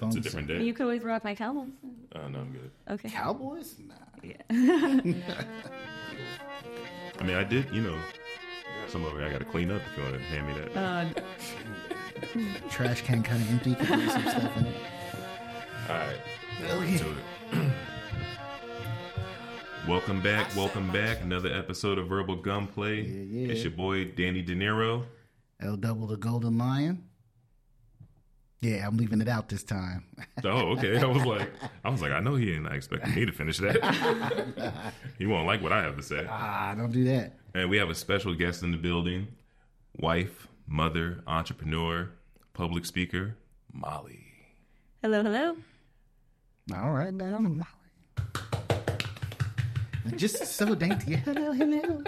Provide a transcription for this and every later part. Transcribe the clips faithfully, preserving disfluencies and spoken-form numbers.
It's a different day. You could always rock my Cowboys. Oh, no, I'm good. Okay. Cowboys? Nah. Yeah. I mean, I did, you know, some of it I got to clean up if you want to hand me that. Uh, Trash can kind of empty. Could put some stuff in it. All right. Okay. To it. Welcome back. Welcome back. Another episode of Verbal Gunplay. Yeah, yeah. It's your boy, Danny De Niro. L Double the Golden Lion. Yeah, I'm leaving it out this time. Oh, okay. I was like, I was like, I know he ain't expecting me to finish that. He won't like what I have to say. Ah, don't do that. And we have a special guest in the building. Wife, mother, entrepreneur, public speaker, Molly. hello, hello. All right, now. Just so dainty. Hello, hello.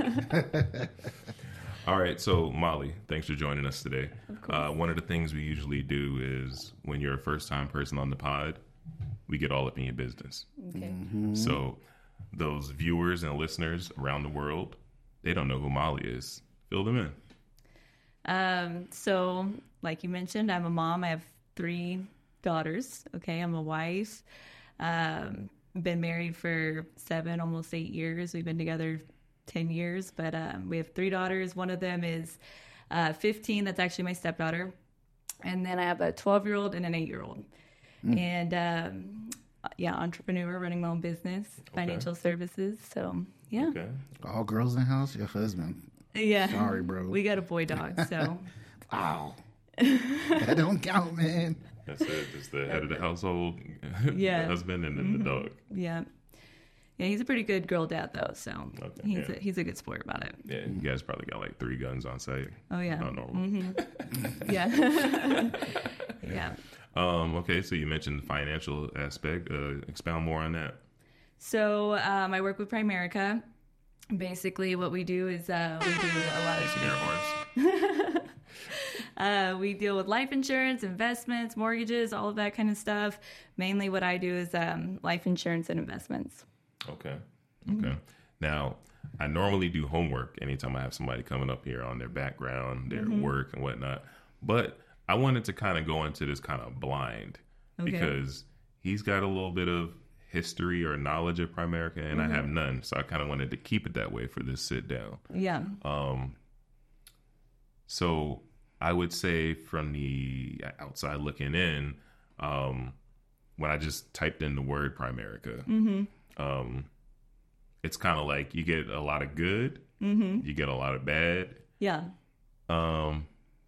All right, so Molly, thanks for joining us today. Uh, one of the things we usually do is when you're a first-time person on the pod, we get all up in your business. Okay. Mm-hmm. So those viewers and listeners around the world, they don't know who Molly is. Fill them in. Um, so, like you mentioned, I'm a mom. I have three daughters. Okay, I'm a wife. Um, been married for seven, almost eight years. We've been together ten years, but um, we have three daughters. One of them is uh, fifteen. That's actually my stepdaughter. And then I have a twelve-year-old and an eight-year-old. Mm. And, um, yeah, entrepreneur, running my own business, financial okay. services. So, yeah. Okay. All girls in the house? Your husband? Yeah. Sorry, bro. We got a boy dog, so. Wow. That don't count, man. That's it. Just the head of the household, yeah. the husband, and then mm-hmm. the dog. Yeah. Yeah, he's a pretty good girl dad, though, so okay, he's, yeah. a, he's a good sport about it. Yeah, you guys probably got like three guns on site. Oh, yeah. Not normal. Mm-hmm. yeah. yeah. Um, okay, so you mentioned the financial aspect. Uh, expound more on that. So um, I work with Primerica. Basically, what we do is uh, we do a lot of... Uh, we deal with life insurance, investments, mortgages, all of that kind of stuff. Mainly what I do is um, life insurance and investments. Okay. Okay. Mm-hmm. Now, I normally do homework anytime I have somebody coming up here on their background, their mm-hmm. work and whatnot. But I wanted to kind of go into this kind of blind okay. because he's got a little bit of history or knowledge of Primerica and mm-hmm. I have none. So I kind of wanted to keep it that way for this sit down. Yeah. Um. So I would say from the outside looking in, um, when I just typed in the word Primerica, mm-hmm. um, it's kind of like you get a lot of good, mm-hmm. you get a lot of bad. Yeah. Um,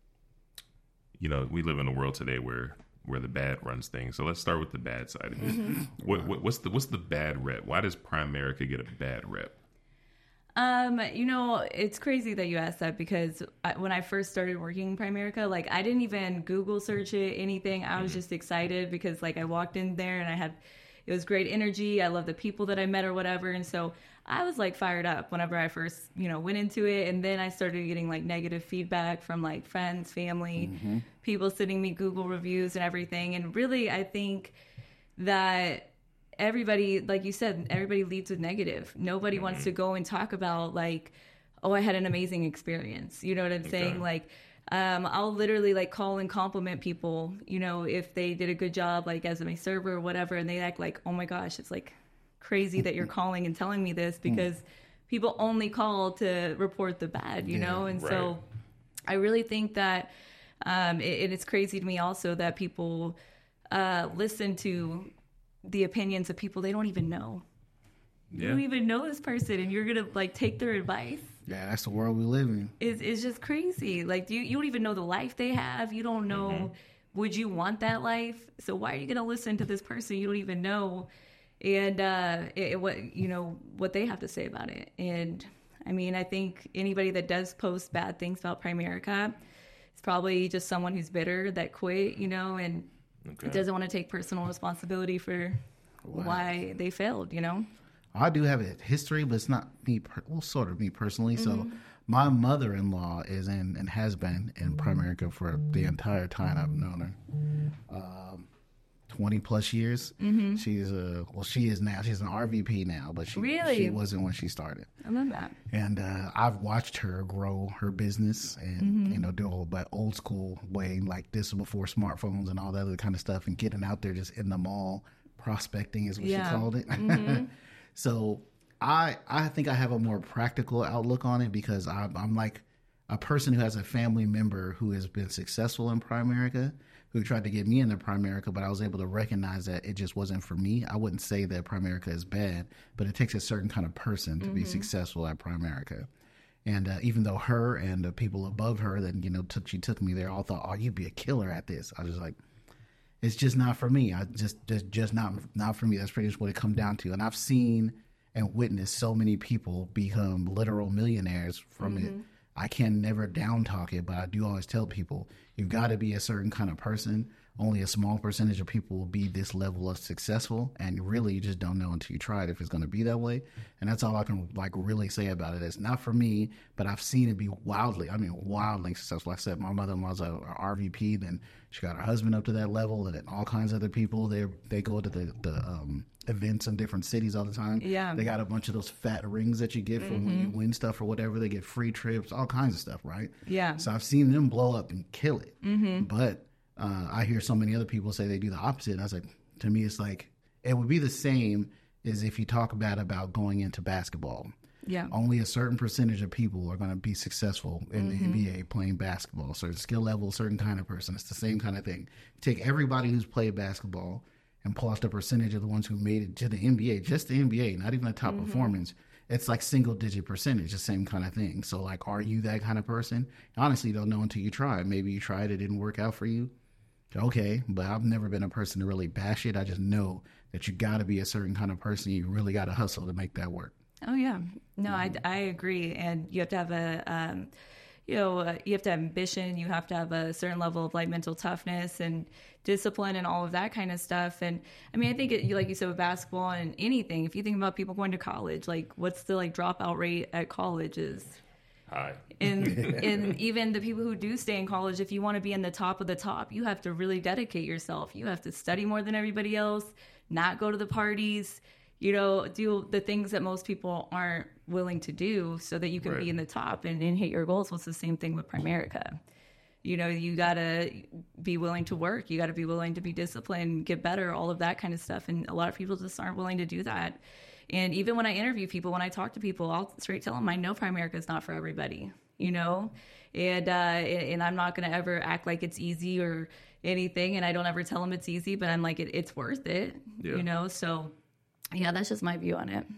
you know, we live in a world today where where the bad runs things. So let's start with the bad side of it. Mm-hmm. What, what what's the what's the bad rep? Why does Primerica get a bad rep? Um, you know, it's crazy that you asked that because I, when I first started working in Primerica, like I didn't even Google search it, anything. I was mm-hmm. just excited because like I walked in there and I had, it was great energy. I love the people that I met or whatever. And so I was like fired up whenever I first, you know, went into it. And then I started getting like negative feedback from like friends, family, mm-hmm. people sending me Google reviews and everything. And really, I think that everybody, like you said, everybody leads with negative. Nobody mm-hmm. wants to go and talk about like, oh, I had an amazing experience. You know what I'm okay. saying? Like, um, I'll literally like call and compliment people, you know, if they did a good job, like as my server or whatever, and they act like, oh my gosh, it's like crazy that you're calling and telling me this because mm. people only call to report the bad, you yeah, know? And right. so I really think that, um, it, it's crazy to me also that people, uh, listen to the opinions of people they don't even know. Yeah. You don't even know this person and you're gonna like take their advice. Yeah, that's the world we live in. It's, it's just crazy. Like you, you don't even know the life they have. You don't know, mm-hmm. would you want that life? So why are you gonna listen to this person you don't even know and uh, it, what you know what they have to say about it? And I mean, I think anybody that does post bad things about Primerica is probably just someone who's bitter that quit, you know, and okay. doesn't want to take personal responsibility for wow. why they failed, you know? I do have a history, but it's not me, per- well, sort of me personally. Mm-hmm. So my mother-in-law is in and has been in Primerica for the entire time I've known her. Um, twenty plus years. Mm-hmm. She's a, well, she is now, she's an R V P now, but she, really? she wasn't when she started. I love that. And uh, I've watched her grow her business and, mm-hmm. you know, do all that old school way, like this before smartphones and all that other kind of stuff, and getting out there just in the mall. Prospecting is what yeah. she called it. Mm-hmm. So I I think I have a more practical outlook on it because I, I'm like a person who has a family member who has been successful in Primerica, who tried to get me into Primerica, but I was able to recognize that it just wasn't for me. I wouldn't say that Primerica is bad, but it takes a certain kind of person to mm-hmm. be successful at Primerica. And uh, even though her and the people above her that, you know, took, she took me there all thought, oh, you'd be a killer at this. I was like, it's just not for me. I just, just, just not, not for me. That's pretty much what it comes down to. And I've seen and witnessed so many people become literal millionaires from mm-hmm. it. I can never down talk it, but I do always tell people you've got to be a certain kind of person. Only a small percentage of people will be this level of successful, and really you just don't know until you try it if it's going to be that way. And that's all I can like really say about it. It's not for me, but I've seen it be wildly, I mean wildly successful. Like I said, my mother-in-law's a, a R V P, then she got her husband up to that level, and then all kinds of other people. They they go to the, the um, events in different cities all the time. Yeah, they got a bunch of those fat rings that you get from mm-hmm. when you win stuff or whatever. They get free trips, all kinds of stuff, right? Yeah. So I've seen them blow up and kill it, mm-hmm. but. Uh, I hear so many other people say they do the opposite. And I was like, to me, it's like, it would be the same as if you talk bad about going into basketball. Yeah. Only a certain percentage of people are going to be successful in mm-hmm. the N B A playing basketball. Certain skill level, certain kind of person. It's the same kind of thing. Take everybody who's played basketball and pull out the percentage of the ones who made it to the N B A, just the N B A, not even the top mm-hmm. performance. It's like single digit percentage, the same kind of thing. So like, are you that kind of person? Honestly, you don't know until you try. Maybe you tried, it didn't work out for you. Okay, but I've never been a person to really bash it. I just know that you got to be a certain kind of person. You really got to hustle to make that work. Oh, yeah. No, I, I agree. And you have to have a, um, you know, uh, you have to have ambition. You have to have a certain level of like mental toughness and discipline and all of that kind of stuff. And I mean, I think it, like you said, with basketball and anything, if you think about people going to college, like what's the like dropout rate at college is high. And, and even the people who do stay in college, if you want to be in the top of the top, you have to really dedicate yourself. You have to study more than everybody else, not go to the parties, you know, do the things that most people aren't willing to do so that you can right. be in the top and, and hit your goals. Well, it's the same thing with Primerica. You know, you got to be willing to work. You got to be willing to be disciplined, get better, all of that kind of stuff. And a lot of people just aren't willing to do that. And even when I interview people, when I talk to people, I'll straight tell them I know Primerica is not for everybody, you know, and uh, and I'm not going to ever act like it's easy or anything. And I don't ever tell them it's easy, but I'm like, it, it's worth it, yeah. you know. So, yeah, that's just my view on it.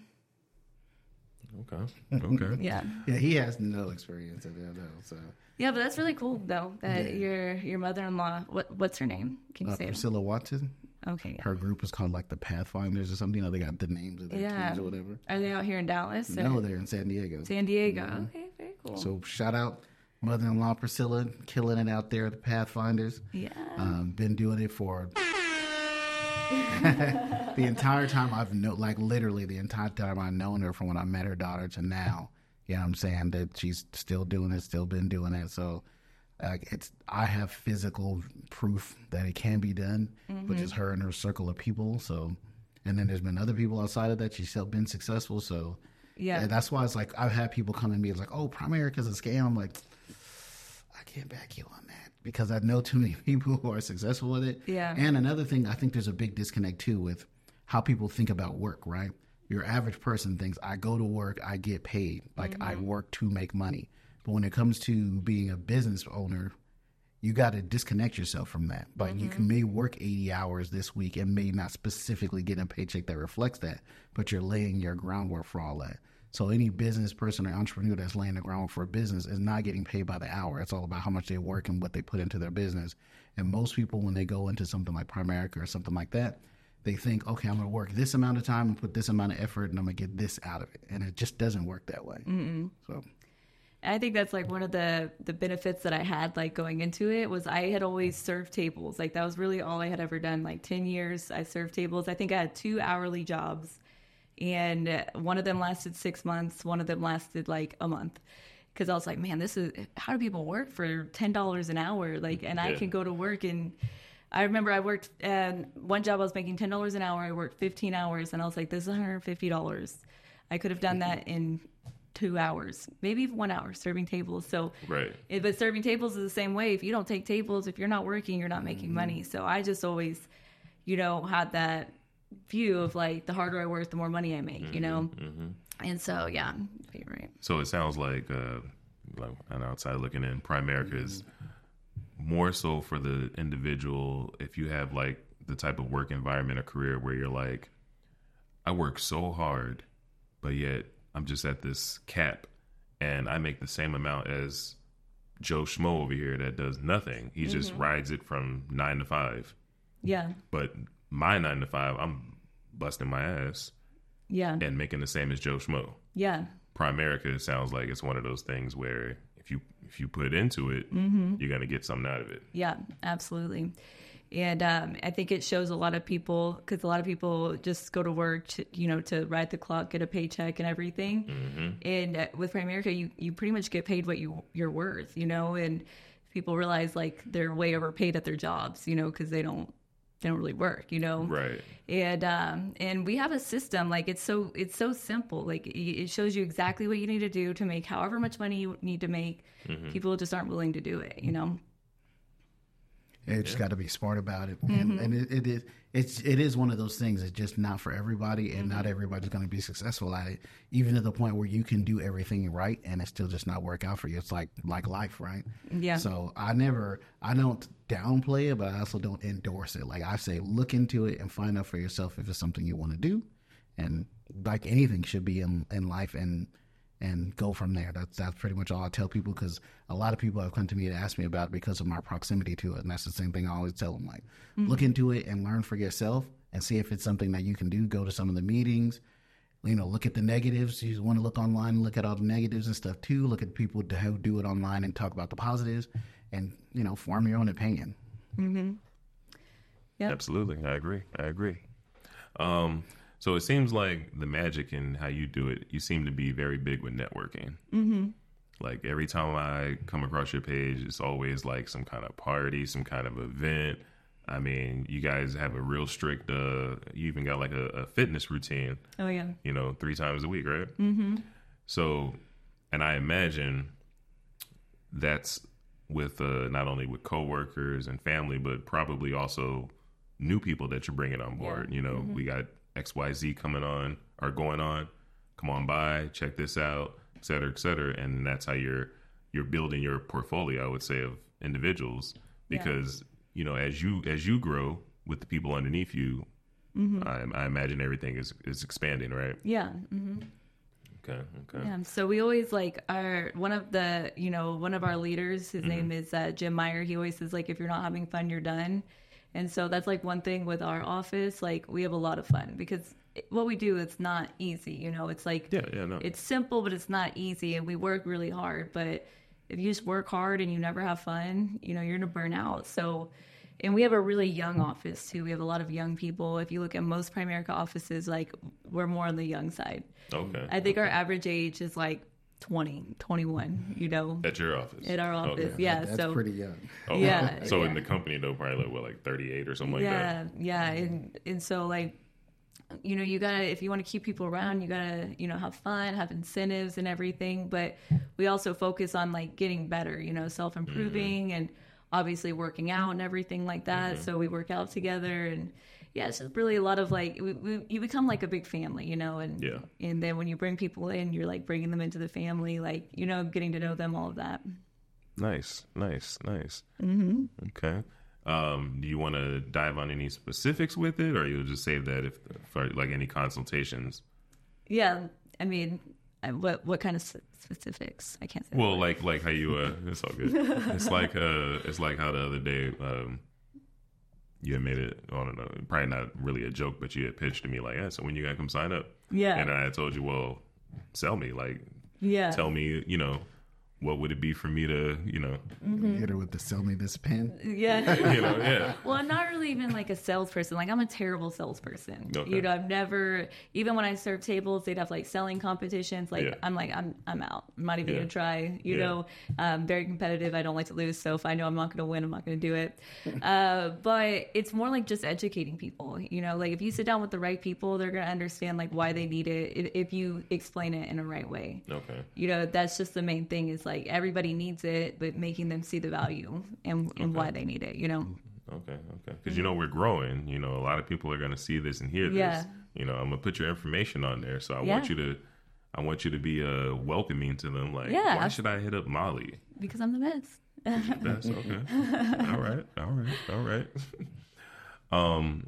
Okay. Okay. yeah. Yeah, he has no experience of that, though. So. Yeah, but that's really cool, though, that yeah. your your mother-in-law, what what's her name? Can you uh, say Priscilla it? Watson. Okay. Yeah. Her group is called like the Pathfinders or something. You know, they got the names of their yeah. kids or whatever. Are they out here in Dallas? No, or? They're in San Diego. San Diego. Mm-hmm. Okay, very cool. So shout out mother-in-law Priscilla, killing it out there at the Pathfinders. Yeah. Um, been doing it for the entire time I've known, like literally the entire time I've known her from when I met her daughter to now. You know what I'm saying? That she's still doing it, still been doing it. So uh, it's I have physical proof that it can be done, mm-hmm. which is her and her circle of people. So, and then there's been other people outside of that. She's still been successful. So, yeah, that's why it's like I've had people come to me. It's like, oh, Primerica's a scam. I'm like, I can't back you on that because I know too many people who are successful with it. Yeah. And another thing, I think there's a big disconnect too with how people think about work, right? Your average person thinks, I go to work, I get paid. Like, mm-hmm. I work to make money. But when it comes to being a business owner, you got to disconnect yourself from that. But mm-hmm. you can may work eighty hours this week and may not specifically get a paycheck that reflects that, but you're laying your groundwork for all that. So any business person or entrepreneur that's laying the groundwork for a business is not getting paid by the hour. It's all about how much they work and what they put into their business. And most people, when they go into something like Primerica or something like that, they think, okay, I'm going to work this amount of time and put this amount of effort and I'm going to get this out of it. And it just doesn't work that way. Mm-mm. So I think that's like one of the, the benefits that I had like going into it was I had always served tables. Like that was really all I had ever done. Like ten years I served tables. I think I had two hourly jobs and one of them lasted six months. One of them lasted like a month. Cause I was like, man, this is, how do people work for ten dollars an hour? Like, and yeah. I can go to work and I remember I worked and one job I was making ten dollars an hour. I worked fifteen hours, and I was like, "This is one hundred fifty dollars. I could have done that in two hours, maybe one hour, serving tables." So, right. It, but serving tables is the same way. If you don't take tables, if you're not working, you're not making mm-hmm. money. So I just always, you know, had that view of like the harder I work, the more money I make. Mm-hmm. You know, mm-hmm. and so yeah, right. So it sounds like, uh, like an outside looking in, Primerica is more so for the individual. If you have like the type of work environment or career where you're like, I work so hard, but yet I'm just at this cap and I make the same amount as Joe Schmo over here that does nothing. He mm-hmm. just rides it from nine to five. Yeah. But my nine to five, I'm busting my ass. Yeah. And making the same as Joe Schmo. Yeah. Primerica sounds like it's one of those things where if you if you put into it, mm-hmm. you're going to get something out of it. Yeah, absolutely. And um, I think it shows a lot of people, because a lot of people just go to work, to, you know, to ride the clock, get a paycheck and everything. Mm-hmm. And uh, with Primerica, you, you pretty much get paid what you, you're worth, you know, and people realize like they're way overpaid at their jobs, you know, because they don't they don't really work, you know. Right. And um, and we have a system, like it's so it's so simple. Like it shows you exactly what you need to do to make however much money you need to make. Mm-hmm. People just aren't willing to do it, you know. You just yeah. got to be smart about it, mm-hmm. and, and it, it is it's it is one of those things. It's just not for everybody, and mm-hmm. not everybody's going to be successful at it. Even to the point where you can do everything right, and it still just not work out for you. It's like like life, right? Yeah. So I never, I don't downplay it, but I also don't endorse it. Like I say, look into it and find out for yourself if it's something you want to do, and like anything should be in in life, and. and go from there. That's that's pretty much all I tell people, because a lot of people have come to me to ask me about it because of my proximity to it. And that's the same thing I always tell them, like, mm-hmm. look into it and learn for yourself and see if it's something that you can do. Go to some of the meetings, you know, look at the negatives. You want to look online and look at all the negatives and stuff too. Look at people who do it online and talk about the positives, and, you know, form your own opinion. Mm-hmm. Yep. Absolutely. I agree. I agree. Um, So it seems like the magic in how you do it, you seem to be very big with networking. Mm-hmm. Like every time I come across your page, it's always like some kind of party, some kind of event. I mean, you guys have a real strict, uh, you even got like a, a fitness routine. Oh, yeah. You know, three times a week, right? Mm-hmm. So, and I imagine that's with uh, not only with coworkers and family, but probably also new people that you're bringing on board. Yeah. You know, mm-hmm. we got X Y Z coming on or going on, come on by, check this out, et cetera, et cetera. And that's how you're, you're building your portfolio, I would say, of individuals, because, yeah. you know, as you, as you grow with the people underneath you, mm-hmm. I, I imagine everything is, is expanding, right? Yeah. Mm-hmm. Okay. Okay. Yeah. So we always like our, one of the, you know, one of our leaders, his mm-hmm. name is uh, Jim Meyer. He always says, like, if you're not having fun, you're done. And so that's like one thing with our office, like we have a lot of fun, because what we do, it's not easy. You know, it's like, yeah, yeah, no. it's simple, but it's not easy. And we work really hard, but if you just work hard and you never have fun, you know, you're going to burn out. So, and we have a really young office too. We have a lot of young people. If you look at most Primerica offices, like we're more on the young side. Okay. I think okay. our average age is like twenty, twenty-one, you know. At your office? At our office, okay. yeah. That's so, pretty young. Oh, yeah. So yeah. in the company, though, probably like, what, like thirty-eight or something yeah, like that? Yeah, yeah. And, and so, like, you know, you gotta, if you want to keep people around, you gotta, you know, have fun, have incentives and everything. But we also focus on, like, getting better, you know, self-improving mm-hmm. and obviously working out and everything like that. Mm-hmm. So we work out together, and yeah, it's just really a lot of like, we, we, you become like a big family, you know, and yeah. and then when you bring people in, you're like bringing them into the family, like, you know, getting to know them, all of that. Nice, nice, nice. Mm-hmm. Okay. Um, do you want to dive on any specifics with it, or you'll just save that if for like any consultations? Yeah, I mean, what what kind of specifics? I can't say. Well, like like how you uh, it's all good. It's like uh, it's like how the other day um, you had made it. I don't know, probably not really a joke, but you had pitched to me like, yeah, so when you gotta come sign up? Yeah, and I told you, well, sell me, like, yeah, tell me, you know, what would it be for me to, you know, mm-hmm. hit her with the sell me this pen? Yeah. you know, yeah. Well, I'm not really even like a salesperson. Like I'm a terrible salesperson. Okay. You know, I've never, even when I serve tables, they'd have like selling competitions. Like Yeah. I'm like, I'm I'm out. I'm not even Yeah. gonna try. You Yeah. know, um, very competitive. I don't like to lose. So if I know I'm not gonna win, I'm not gonna do it. uh, but it's more like just educating people. You know, like if you sit down with the right people, they're gonna understand like why they need it if, if you explain it in a right way. Okay. You know, that's just the main thing is like everybody needs it, but making them see the value and, and Okay. why they need it, you know? Okay, okay. Because, you know, we're growing. You know, a lot of people are going to see this and hear this. Yeah. You know, I'm going to put your information on there. So I Yeah. want you to, I want you to be uh, welcoming to them. Like, Yeah. why should I hit up Molly? Because I'm the best. That's okay. all right, all right, all right. um,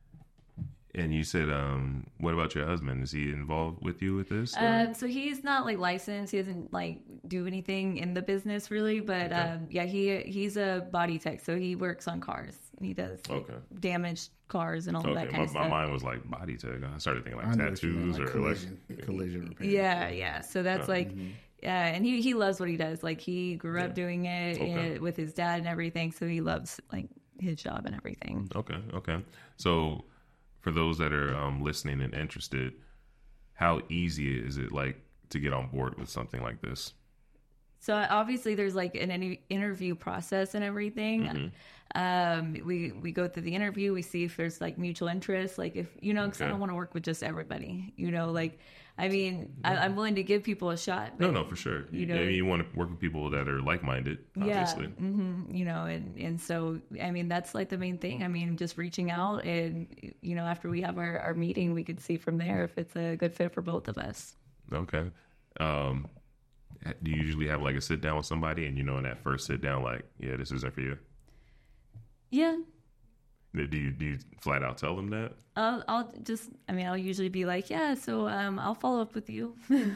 and you said, um, what about your husband? Is he involved with you with this? or- Um, so he's not like licensed. He doesn't like do anything in the business really, but Okay. um, yeah, he he's a body tech. So he works on cars. He does like, Okay. damaged cars and all Okay, that kind my, of my stuff. mind was like body tech. I started thinking I like know what you mean, tattoos like or collision, like collision repair. Yeah, yeah. So that's Oh. like, yeah, and he he loves what he does. Like he grew up Yeah. doing it Okay. and, with his dad and everything. So he loves like his job and everything. Okay, okay. So, for those that are um, listening and interested, how easy is it like to get on board with something like this? So obviously there's like an any interview process and everything. Mm-hmm. Um, we we go through the interview. We see if there's like mutual interest. Like if you know, because I Okay. don't want to work with just everybody. You know, like I mean, I, I'm willing to give people a shot. But, No, no, for sure. you You, know- I mean, you want to work with people that are like-minded, obviously. Yeah, hmm you know, and, and so, I mean, that's like the main thing. I mean, just reaching out and, you know, after we have our, our meeting, we could see from there if it's a good fit for both of us. Okay. Um, do you usually have like a sit down with somebody, and you know, in that first sit down, like, yeah, this isn't for you? Yeah. Do you do you flat out tell them that? I'll, I'll just, I mean, I'll usually be like, yeah, so um, I'll follow up with you.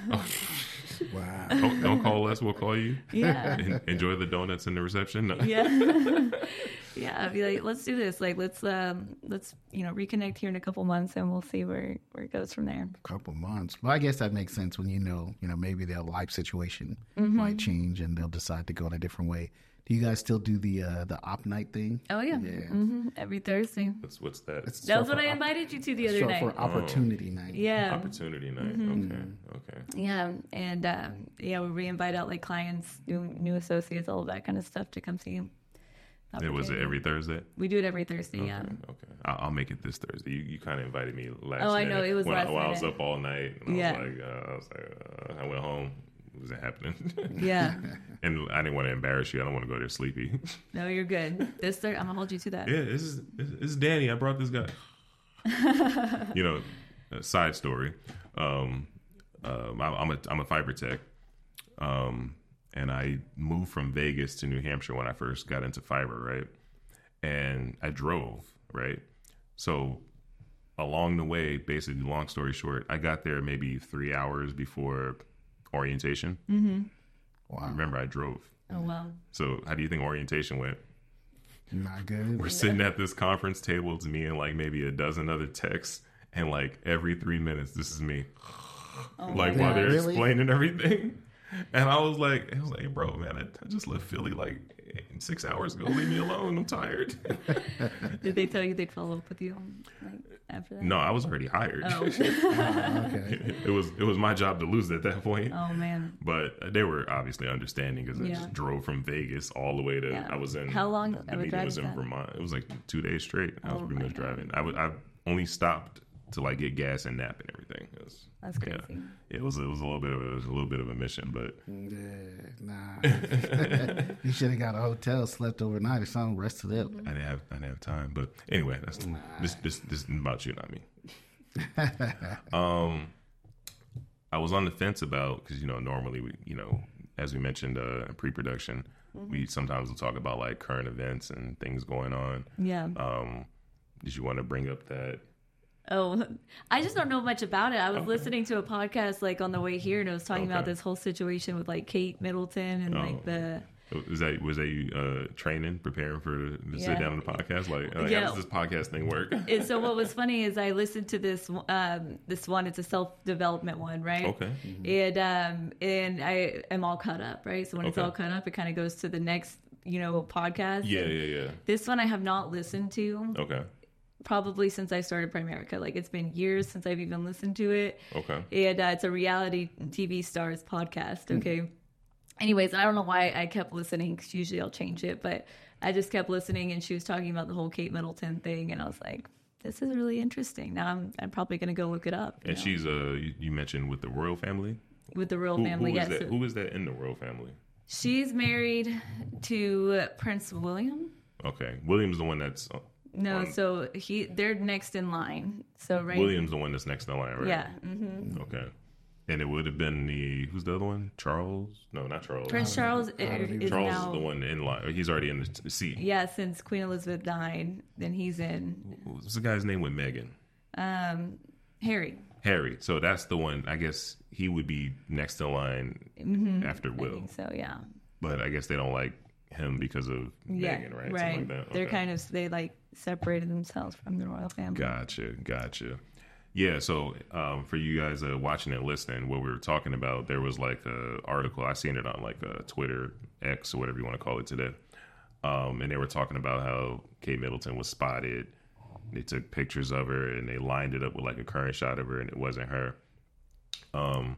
Wow. Don't, don't call us, we'll call you. Yeah. En- Enjoy the donuts in the reception. No. Yeah. Yeah. I'll be like, let's do this. Like, let's, um, let's, you know, reconnect here in a couple months and we'll see where, where it goes from there. Couple months. Well, I guess that makes sense when you know, you know, maybe their life situation Mm-hmm. might change and they'll decide to go in a different way. Do you guys still do the uh, the op night thing? Oh, yeah. Yeah. hmm Every Thursday. What's, what's that? It's That was short what for I op- invited you to the other short night. for opportunity night. Yeah. Opportunity night. Mm-hmm. Okay. Okay. Yeah, and um, yeah, we invite out like clients, new new associates, all of that kind of stuff to come see. It was it every Thursday? We do it every Thursday. Yeah. Okay. Okay. I'll, I'll make it this Thursday. You, you kind of invited me last. Oh, I minute know, it was when, last I, when I was minute. up all night. And Yeah. I was like, uh, I was like, uh, I went home. It wasn't happening. Yeah. And I didn't want to embarrass you. I don't want to go there sleepy. No, you're good. This Thursday, I'm gonna hold you to that. Yeah, this is this is Danny. I brought this guy. You know, a side story. Um, um, I, I'm a I'm a fiber tech, um, and I moved from Vegas to New Hampshire when I first got into fiber, right? And I drove, right? So along the way, basically, long story short, I got there maybe three hours before orientation. Mm-hmm. Wow. Remember, I drove. Oh wow. So how do you think orientation went? Not good. We're sitting at this conference table. It's me and like maybe a dozen other techs, and like every three minutes, this is me, Oh, like my while God. they're Really? explaining everything. And I was like, I was like, hey, bro, man, I, I just left Philly like six hours ago. Leave me alone. I'm tired. Did they tell you they'd follow up with you like after that? No, I was already hired. Oh. Ah, okay. It was it was my job to lose at that point. Oh man. But they were obviously understanding because I Yeah. just drove from Vegas all the way to. Yeah. I was in. How long The of a meeting drive was is in that? Vermont. It was like two days straight. I was Oh pretty my much God. driving. I would. I only stopped to like get gas and nap and everything. It was, That's yeah. crazy. It was. It was a little bit of a, it was a little bit of a mission, but Yeah, nah. You should have got a hotel, slept overnight or something, rested up. I didn't have. I didn't have time. But anyway, that's this. This. This is about you, not me. um, I was on the fence about because you know normally we you know as we mentioned uh, in pre-production we sometimes will talk about like current events and things going on. Yeah. Um, did you want to bring up that? Oh, I just don't know much about it. I was listening to a podcast like on the way here, and it was talking about Okay. this whole situation with like Kate Middleton and Oh. like the Was that was that you uh, training, preparing for to Yeah. sit down on the podcast? Like, uh, Yeah. how does this podcast thing work? And so what was funny is I listened to this um, this one. It's a self development one, right? Okay. And um, and I am all caught up, right? So when it's Okay. all caught up, it kind of goes to the next, you know, podcast. Yeah, yeah, yeah. This one I have not listened to Okay, probably since I started Primerica. Like it's been years since I've even listened to it. okay. And uh, it's a reality T V stars podcast. Okay. Anyways, I don't know why I kept listening, because usually I'll change it, but I just kept listening, and she was talking about the whole Kate Middleton thing, and I was like, this is really interesting. Now I'm I'm probably going to go look it up. you And know, she's uh, you, you mentioned with the royal family. with the royal Who, family. who is Yes, that? Who is that in the royal family? she's married to Prince William. Okay, William's the one that's uh, No, on- so he they're next in line. So right, William's the one that's next in line, right? yeah, hmm Okay. And it would have been the who's the other one? Charles? No, not Charles. Prince Charles I don't think is Charles now. is the one in line. He's already in the t- seat. Yeah, since Queen Elizabeth died, then he's in. What's the guy's name with Meghan? Um, Harry. Harry. So that's the one. I guess he would be next in line after I Will. think so, yeah. But I guess they don't like him because of Yeah, Meghan, right? right. Something like that. They're Okay. kind of they like separated themselves from the royal family. Gotcha, gotcha. Yeah, so um, for you guys uh, watching and listening, what we were talking about, there was like a article. I seen it on like uh, Twitter, X, or whatever you want to call it today. Um, and they were talking about how Kate Middleton was spotted. They took pictures of her and they lined it up with like a current shot of her, and it wasn't her. Um,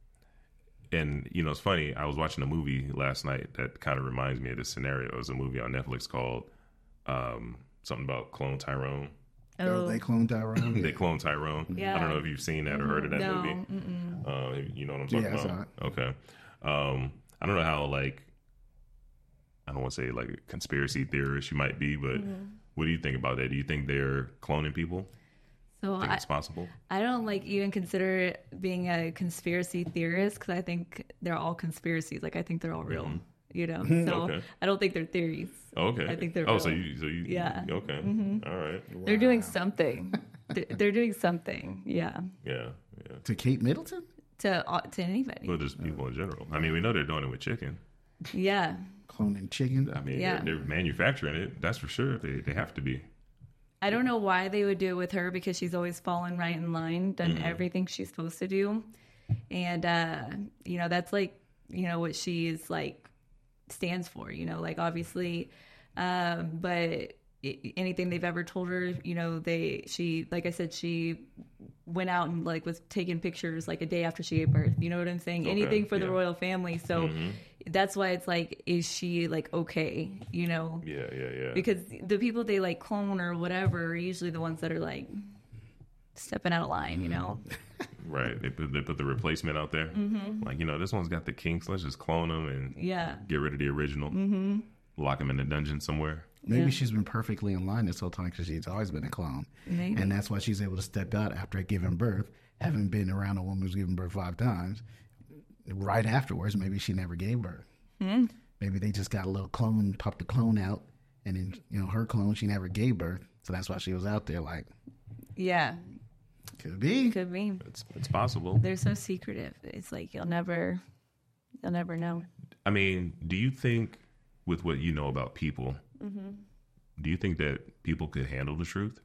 and you know, it's funny. I was watching a movie last night that kind of reminds me of this scenario. It was a movie on Netflix called um, something about Clone Tyrone. Oh, They cloned Tyrone. They clone Tyrone. Yeah. I don't know if you've seen that or heard of that no. movie. Mm-mm. Uh, you know what I'm talking Yeah, I saw about? Okay. Um, I don't know how, like, I don't want to say like a conspiracy theorist you might be, but Mm-hmm. what do you think about that? Do you think they're cloning people? So Think I, it's possible? I don't like even consider it being a conspiracy theorist, because I think they're all conspiracies. Like I think they're all real. You know, so Mm-hmm. Okay. I don't think they're theories. Okay. I think they're Oh, real. so you, so you, Yeah. Okay. All right. They're doing something. They're- they're doing something. Yeah. Yeah. Yeah. To Kate Middleton? To uh, to anybody. Well, just people in general. I mean, we know they're doing it with chicken. Yeah. Cloning chicken? I mean, Yeah. they're, they're manufacturing it. That's for sure. They they have to be. I don't know why they would do it with her, because she's always fallen right in line, done Mm-hmm. everything she's supposed to do. And, uh, you know, that's like, you know, what she is like stands for, you know, like obviously, um, but i- anything they've ever told her, you know, they, she, like I said, she went out and like was taking pictures like a day after she gave birth. You know what I'm saying? Okay, Anything for the yeah. royal family. So Mhm. that's why it's like, is she like okay? You know? Yeah. Yeah. Yeah. Because the people they like clone or whatever are usually the ones that are like stepping out of line, you know? Right. They put, they put the replacement out there. Mm-hmm. Like, you know, this one's got the kinks. Let's just clone them and Yeah. get rid of the original. Mm-hmm. Lock them in the dungeon somewhere. Maybe Yeah. she's been perfectly in line this whole time because she's always been a clone. Maybe. And that's why she's able to step out after giving birth, having been around a woman who's given birth five times. Right afterwards, maybe she never gave birth. Hmm. Maybe they just got a little clone, popped the clone out, and then, you know, her clone, she never gave birth. So that's why she was out there like, Yeah. could be. Could be. It's it's possible. They're so secretive. It's like you'll never you'll never know. I mean, do you think, with what you know about people, Mm-hmm. do you think that people could handle the truth?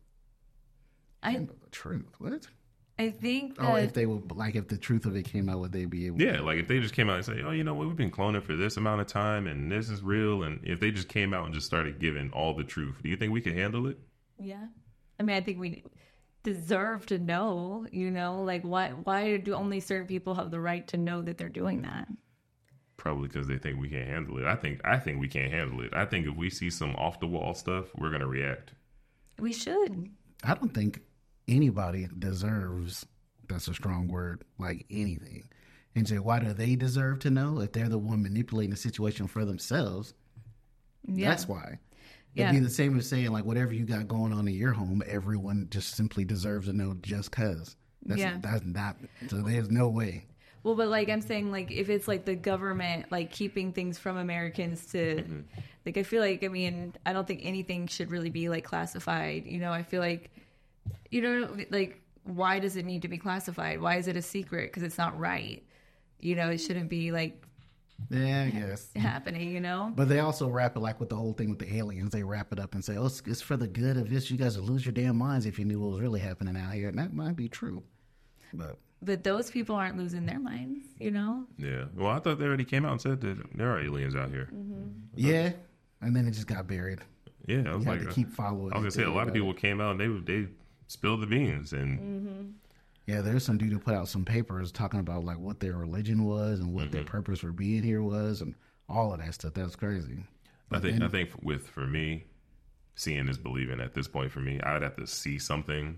I The truth. What? I think that Oh, if they would, like, if the truth of it came out, would they be able Yeah, like if they just came out and say, "Oh, you know what? We've been cloning for this amount of time, and this is real," and if they just came out and just started giving all the truth, do you think we could handle it? yeah. I mean, I think we deserve to know, you know, like why why do only certain people have the right to know that they're doing that? Probably because they think we can't handle it. I think I think we can't handle it. I think if we see some off the wall stuff, we're gonna react. We should. I don't think anybody deserves, that's a strong word, like anything. And say, why do they deserve to know if they're the one manipulating the situation for themselves? Yeah. That's why. Yeah. It'd be the same as saying, like, whatever you got going on in your home, everyone just simply deserves to know just because. That's, Yeah. that's not, so there's no way. Well, but like I'm saying, like if it's like the government like keeping things from Americans to, like I feel like I mean I don't think anything should really be like classified. You know, I feel like, you know, like why does it need to be classified? Why is it a secret? Because it's not right. You know, it shouldn't be like Yeah, I guess. happening, you know? But they also wrap it like with the whole thing with the aliens. They wrap it up and say, oh, it's, it's for the good of this. You guys would lose your damn minds if you knew what was really happening out here. And that might be true. But But those people aren't losing their minds, you know? Yeah. Well, I thought they already came out and said that there are aliens out here. Mm-hmm. yeah. And then it just got buried. Yeah. I was You like, had to keep following I was it. gonna say a lot of people came out and they they spilled the beans and Mm-hmm. Yeah, there's some dude who put out some papers talking about like what their religion was and what Mm-hmm. their purpose for being here was and all of that stuff. That's crazy. I think I think with for me, seeing is believing at this point for me. I would have to see something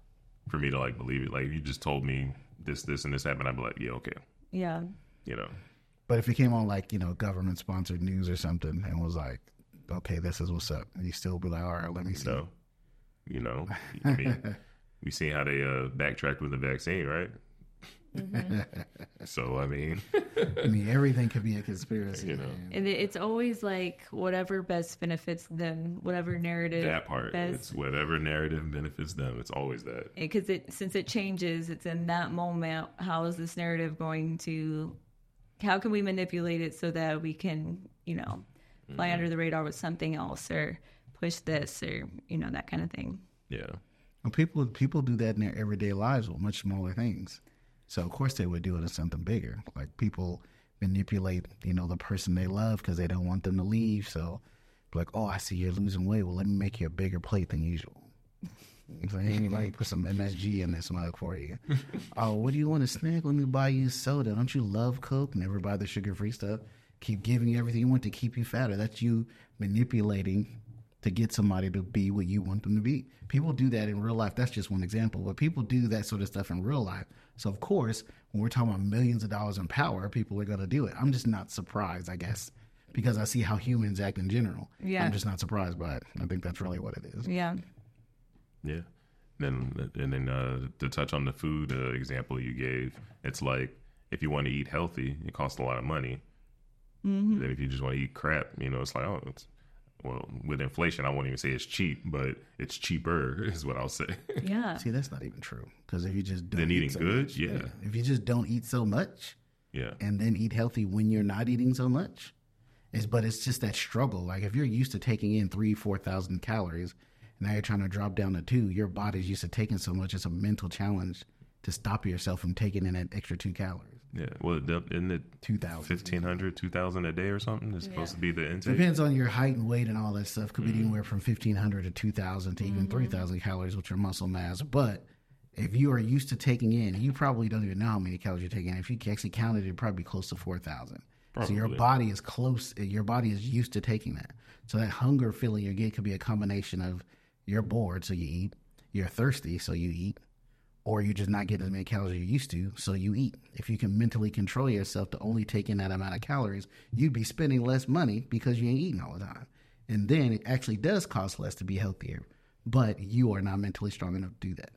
for me to like believe it. Like if you just told me this, this, and this happened, I'd be like, yeah, okay, Yeah. you know. But if it came on like, you know, government sponsored news or something and was like, okay, this is what's up, and you still be like, all right, let me see. So, you know, I mean, we seen how they uh, backtracked with the vaccine, right? Mm-hmm. So I mean, I mean, everything could be a conspiracy. You know. man. And it- it's always like whatever best benefits them, whatever narrative. that part, best. it's whatever narrative benefits them. It's always that. Because it, since it changes, it's in that moment. How is this narrative going to? How can we manipulate it so that we can, you know, fly Mm-hmm. under the radar with something else or push this or you know that kind of thing. Yeah. Well, people people do that in their everyday lives with much smaller things. So of course they would do it in something bigger. Like people manipulate, you know, the person they love because they don't want them to leave. So, like, oh, I see you're losing weight. Well, let me make you a bigger plate than usual. It's like, hey, anybody put some M S G in this mug for you. Oh, what do you want, a snack? Let me buy you soda. Don't you love Coke? Never buy the sugar-free stuff. Keep giving you everything you want to keep you fatter. That's you manipulating to get somebody to be what you want them to be. People do that in real life. That's just one example. But people do that sort of stuff in real life. So, of course, when we're talking about millions of dollars in power, people are going to do it. I'm just not surprised, I guess, because I see how humans act in general. Yeah. I'm just not surprised by it. I think that's really what it is. Yeah. Yeah. Then and then uh, to touch on the food uh, example you gave, it's like if you want to eat healthy, it costs a lot of money. Mm-hmm. Then if you just want to eat crap, you know, it's like oh, it's well with inflation, I won't even say it's cheap, but it's cheaper is what I'll say. Yeah. See, that's not even true. Because if you just don't Then eat eating so good, much, yeah. If you just don't eat so much Yeah. and then eat healthy when you're not eating so much, it's, but it's just that struggle. Like if you're used to taking in three, four thousand calories, and now you're trying to drop down to two, your body's used to taking so much. It's a mental challenge to stop yourself from taking in that extra two calories. Yeah. Well, isn't it two thousand. fifteen hundred, two thousand a day or something? It's supposed Yeah. to be the intake. Depends on your height and weight and all that stuff. Could be anywhere from fifteen hundred to two thousand to even three thousand calories with your muscle mass. But if you are used to taking in, you probably don't even know how many calories you're taking in. If you actually counted, it'd probably be close to four thousand. So your Probably. body is close. Your body is used to taking that. So that hunger feeling you get could be a combination of you're bored, so you eat. You're thirsty, so you eat. Or you're just not getting as many calories as you used to, so you eat. If you can mentally control yourself to only take in that amount of calories, you'd be spending less money because you ain't eating all the time. And then it actually does cost less to be healthier, but you are not mentally strong enough to do that.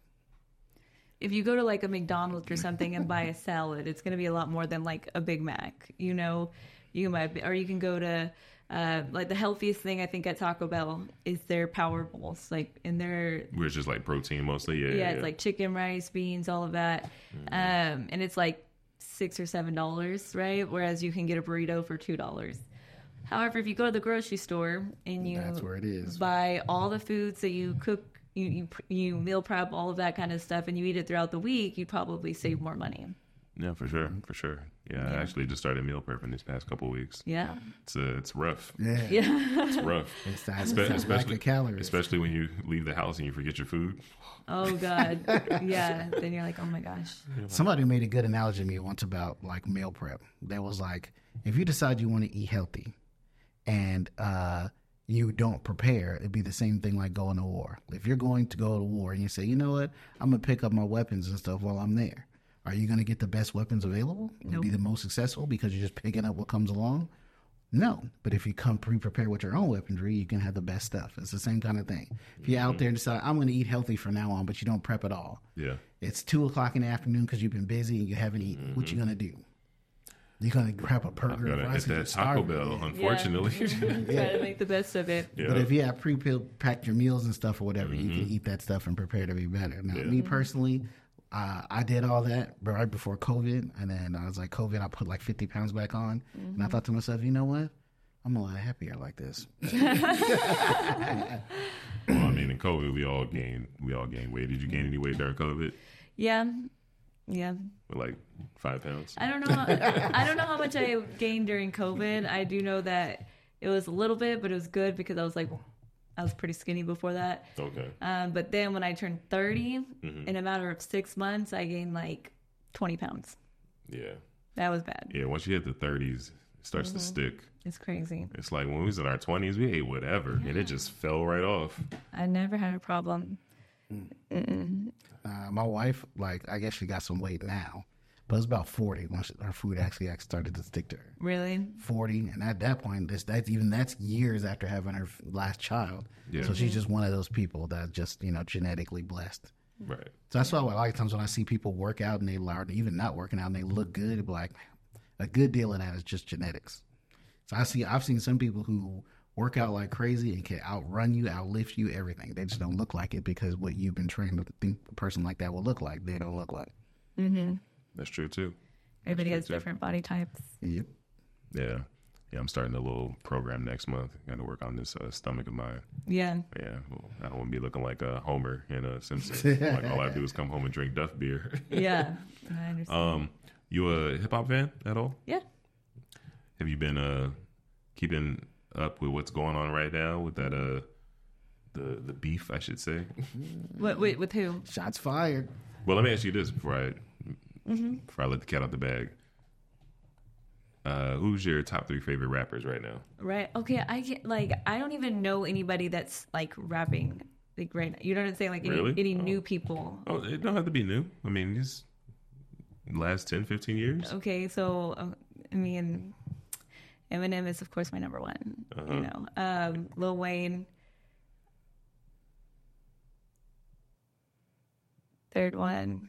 If you go to like a McDonald's or something and buy a salad, it's going to be a lot more than like a Big Mac. You know, you might, be, or you can go to uh, like the healthiest thing I think at Taco Bell is their Power Bowls, like in their Where it's just like protein mostly. Yeah. yeah, Yeah. it's like chicken, rice, beans, all of that, um, and it's like six or seven dollars, right? Whereas you can get a burrito for two dollars. However, if you go to the grocery store and you That's where it is. buy all the foods that you cook, you, you you meal prep, all of that kind of stuff, and you eat it throughout the week, you'd probably save more money. Yeah, for sure, for sure. Yeah, I actually just started meal prepping these past couple of weeks. Yeah, It's uh, it's rough. Yeah. yeah. It's rough. It's that, it's Espe- that lack especially, of calories. especially when you leave the house and you forget your food. Oh God, yeah. Then you're like, oh my gosh. Somebody made a good analogy to me once about like meal prep. That was like, if you decide you want to eat healthy and uh, you don't prepare, it'd be the same thing like going to war. If you're going to go to war and you say, you know what, I'm going to pick up my weapons and stuff while I'm there. Are you going to get the best weapons available? Nope. Be the most successful because you're just picking up what comes along? No. But if you come pre-prepared with your own weaponry, you can have the best stuff. It's the same kind of thing. If you're out there and decide, I'm going to eat healthy from now on, but you don't prep at all. Yeah. It's two o'clock in the afternoon because you've been busy and you haven't eaten. Mm-hmm. What you gonna do? You gonna grab a burger Gotta and fries hit and that Taco starve? Bell, unfortunately. Try to make the best of it. Yeah. But if you have pre-packed your meals and stuff or whatever, you can eat that stuff and prepare to be better. Now, Yeah. me personally, uh, I did all that right before COVID, and then I was like, COVID, I put like fifty pounds back on, mm-hmm. and I thought to myself, you know what? I'm a lot happier like this. Well, I mean, in COVID, we all gained we all gained weight. Did you gain any weight during COVID? Yeah, yeah. Like five pounds. I don't know. How, I don't know how much I gained during COVID. I do know that it was a little bit, but it was good because I was like, I was pretty skinny before that. Okay. Um, but then when I turned thirty, mm-hmm. in a matter of six months, I gained like twenty pounds. Yeah. That was bad. Yeah. Once you hit the thirties, it starts mm-hmm. to stick. It's crazy. It's like when we was in our twenties, we ate whatever, yeah. and it just fell right off. I never had a problem. Mm. Uh, my wife, like, I guess she got some weight now, but it's about forty when she, her food actually started to stick to her. Really? forty, and at that point, this, that's even that's years after having her last child. Yeah. So she's just one of those people that just, you know, genetically blessed. Right. So that's why a lot of times when I see people work out and they learn, even not working out, and they look good, it'd be like, a good deal of that is just genetics. So I see, I've seen some people who work out like crazy and can outrun you, outlift you, everything. They just don't look like it because what you've been trained to think a person like that will look like, they don't look like. Mm-hmm. That's true too. Everybody That's has true different too. body types. Yep. Yeah. Yeah, I'm starting a little program next month. Got to work on this uh, stomach of mine. Yeah. Yeah. Well, I don't want to be looking like a Homer in a Simpsons. Like all I do is come home and drink Duff beer. Yeah. I understand. Um, you a hip hop fan at all? Yeah. Have you been uh keeping up with what's going on right now with that uh the the beef, I should say? What? Wait, with who? Shots fired. Well, let me ask you this before I mm-hmm. before I let the cat out the bag. Uh, who's your top three favorite rappers right now? Right. Okay. I get, like I don't even know anybody that's like rapping like right now. You know what I'm saying? Like any, really? any oh. new people. Oh, it don't have to be new. I mean, just last ten, fifteen years. Okay. So uh, I mean, Eminem is of course my number one. Uh-huh. You know, um, Lil Wayne. Third one.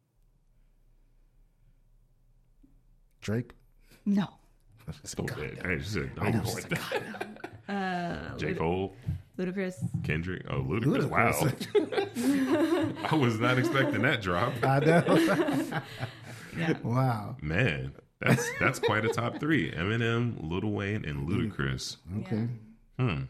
Drake. No. Okay. Hey, she said, don't go like that. Uh, J. Cole. Ludacris. Kendrick. Oh, Ludacris. Ludacris. Wow. I was not expecting that drop. I know. Yeah. Wow. Man, that's that's quite a top three. Eminem, Lil Wayne, and Ludacris. Okay. Yeah. Hmm.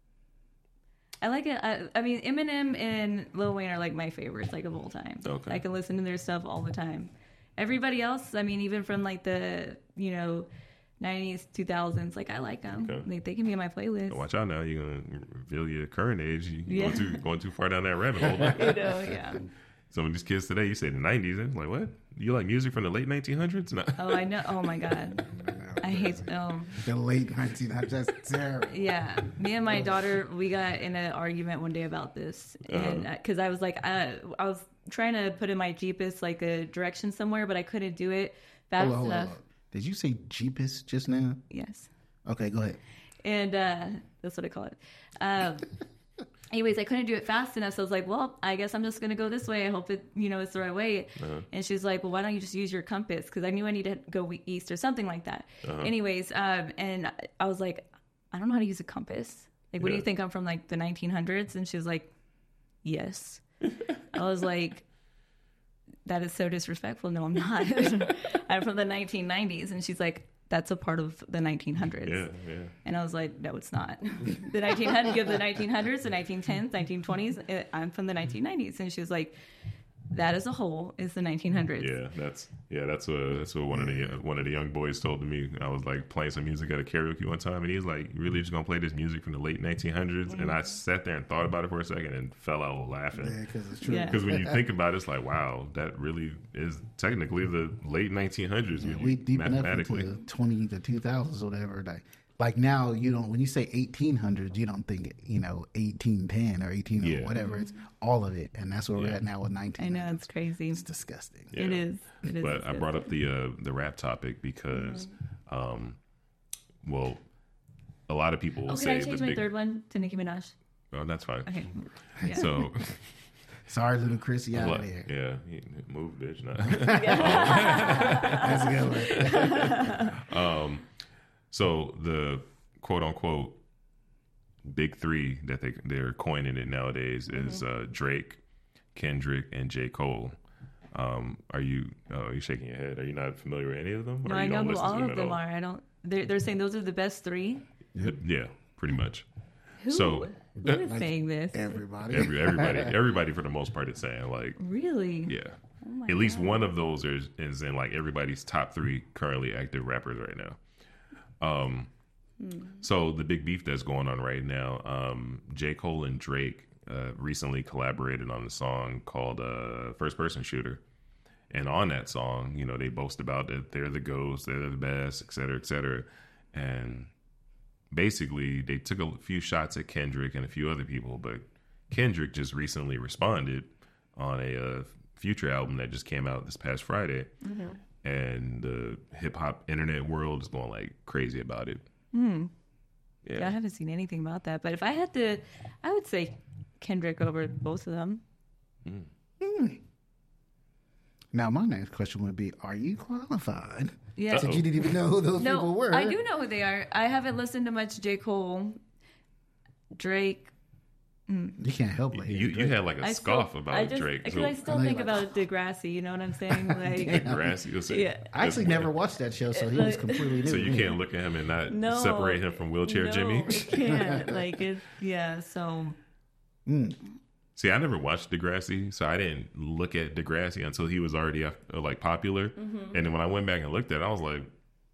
I like it. I, I mean, Eminem and Lil Wayne are like my favorites, like of all time. Okay. I can listen to their stuff all the time. Everybody else, I mean, even from like the, you know, nineties, two thousands, like I like them. Okay. Like, they can be in my playlist. So watch out now. You're going to reveal your current age. You're yeah. going, too, going too far down that rabbit hole. You know, yeah. Some of these kids today, you say the nineties. And like, what? You like music from the late nineteen hundreds? No. Oh, I know. Oh, my God. I hate um the late nineteen hundreds. That's terrible. Yeah, me and my daughter, we got in an argument one day about this, and because uh-huh. I was like, I, I was trying to put in my Jeepus like a direction somewhere, but I couldn't do it fast hold on, enough. Hold on. Did you say Jeepus just now? Yes. Okay, go ahead. And uh, that's what I call it. Um, anyways, I couldn't do it fast enough, so I was like, well, I guess I'm just gonna go this way. I hope it, you know, it's the right way. Uh-huh. And she's like, well, why don't you just use your compass? Because I knew I needed to go east or something like that. Uh-huh. Anyways, um, and I was like, I don't know how to use a compass. Like, what yeah. do you think? I'm from like the nineteen hundreds? And she was like, yes. I was like, that is so disrespectful. No, I'm not. I'm from the nineteen nineties. And she's like, that's a part of the nineteen hundreds. Yeah, yeah. And I was like, no, it's not. The nineteen hundreds, you have the nineteen hundreds, the nineteen tens, nineteen twenties. I'm from the nineteen nineties. And she was like, that as a whole is the nineteen hundreds. Yeah, that's yeah, that's what that's what one of the one of the young boys told to me. I was like playing some music at a karaoke one time, and he's like, "You really just gonna play this music from the late nineteen hundreds?" Mm-hmm. And I sat there and thought about it for a second and fell out laughing. Yeah, because it's true. Because yeah. when you think about it, it's like, wow, that really is technically the late nineteen hundreds. Yeah, we deep enough into twenty to two thousands or whatever. Like, like now, you don't when you say eighteen hundreds, you don't think you know eighteen ten or eighteen yeah. or whatever. It's all of it, and that's where yeah. we're at now with nineteen. I know, it's crazy. It's disgusting. Yeah. It is. It is. But disgusting. I brought up the uh, the rap topic because, mm-hmm. um, well, a lot of people oh, say can I change the my big... third one to Nicki Minaj? Oh, that's fine. Okay. Yeah. So. Sorry, Ludacris, you out of there. Yeah, move, bitch. No. That's a good one. um, so the quote unquote big three that they they're coining it nowadays mm-hmm. is uh, Drake, Kendrick, and J. Cole. Um, are you? Oh, you're shaking your head. Are you not familiar with any of them? No, or you I know don't who listen all to of them all? are. I don't. They're they're saying those are the best three. Yeah, pretty much. Who? So Who is saying this? Everybody. every, everybody, everybody for the most part is saying like, Really? yeah. Oh my At least God. one of those is, is in like everybody's top three currently active rappers right now. Um, Hmm. so the big beef that's going on right now, um, J. Cole and Drake uh, recently collaborated on a song called uh, First Person Shooter. And on that song, you know, they boast about that they're the ghosts, they're the best, et cetera, et cetera. And basically, they took a few shots at Kendrick and a few other people, but Kendrick just recently responded on a uh, Future album that just came out this past Friday. Mm-hmm. And the hip hop internet world is going like crazy about it. Hmm. Yeah. Yeah, I haven't seen anything about that. But if I had to, I would say Kendrick over both of them. Mm. Mm. Now, my next question would be, are you qualified? Yeah. Since you didn't even know who those No, people were. I do know who they are. I haven't listened to much J. Cole, Drake. You can't help but hear You, you Drake. had like a I scoff still, about I just, Drake. Because So I still I know think you about Degrassi. You know what I'm saying? Like, grass, you'll say, yeah. I actually never watched that show, so he was completely new. So to you me. can't look at him and not No, separate him from Wheelchair no, Jimmy? it can't. Like it, yeah. So Mm. See, I never watched Degrassi, so I didn't look at Degrassi until he was already uh, like popular. Mm-hmm. And then when I went back and looked at it, I was like,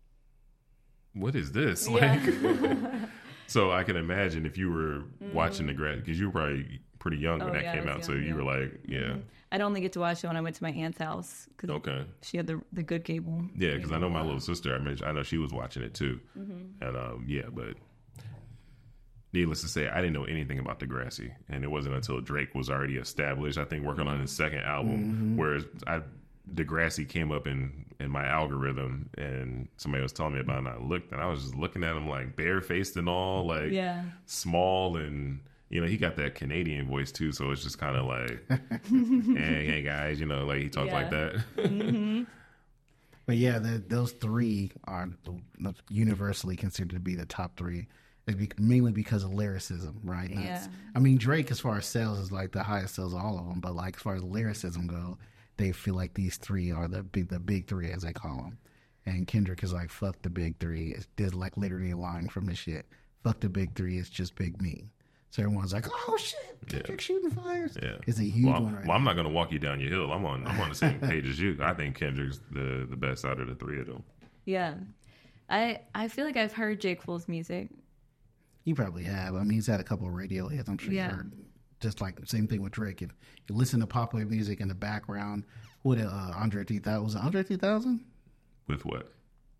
"What is this?" Yeah. Like, so I can imagine if you were watching Degrassi, because you were probably pretty young when Oh, that yeah, I came was out. So young, you yeah. were like, "Yeah, I'd only get to watch it when I went to my aunt's house because okay, she had the the good cable. yeah." Because I know my little sister. I mentioned, I know she was watching it too, Mm-hmm. and um, yeah, but. Needless to say, I didn't know anything about Degrassi, and it wasn't until Drake was already established, I think, working on his second album, Mm-hmm. whereas I, Degrassi came up in, in my algorithm, and somebody was telling me about it, and I looked, and I was just looking at him like barefaced and all, like Yeah. small, and you know, he got that Canadian voice too, so it's just kind of like, hey, hey guys, you know, like he talked Yeah. like that. Mm-hmm. But yeah, the, those three are universally considered to be the top three. It's be, mainly because of lyricism, right? Not- Yeah. I mean, Drake, as far as sales, is like the highest sales of all of them. But like as far as lyricism go, they feel like these three are the big, the big three, as they call them. And Kendrick is like, "Fuck the big three." It's, there's like literally a line from this shit. "Fuck the big three. It's just Big Me." So everyone's like, "Oh shit, Kendrick shooting fires." Yeah, It's a huge well, I'm, one right well, I'm now. not gonna walk you down your hill. I'm on, I'm on the same page as you. I think Kendrick's the the best out of the three of them. Yeah. I I feel like I've heard J. Cole's music. You probably have. I mean, he's had a couple of radio hits. I'm sure Yeah. you heard. Just like same thing with Drake. If you listen to popular music in the background, what uh, Andre three thousand was it Andre three thousand? With what?